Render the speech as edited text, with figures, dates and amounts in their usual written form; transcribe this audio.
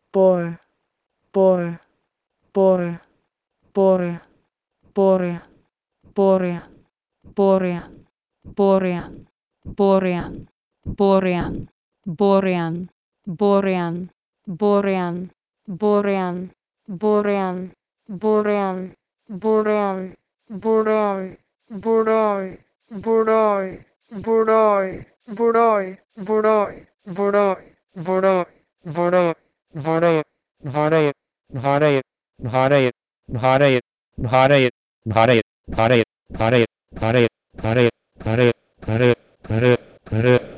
boy, boy, boy, boy, boy, boy, boy, boy, Borean, Borean, Borean, Borean, Borean, Borean, Borean, Borean, Borean, Borean, Budai, Budai, Budai, Budai, Budai, Budai, Budai, Budai, Budai, Bharayat, Bharayat, Bharayat, Bharayat, Bharayat, Bharayat, Bharayat, Bharayat, Bharayat, Bharayat, Bharayat, Bharayat, Bharayat, Bharayat,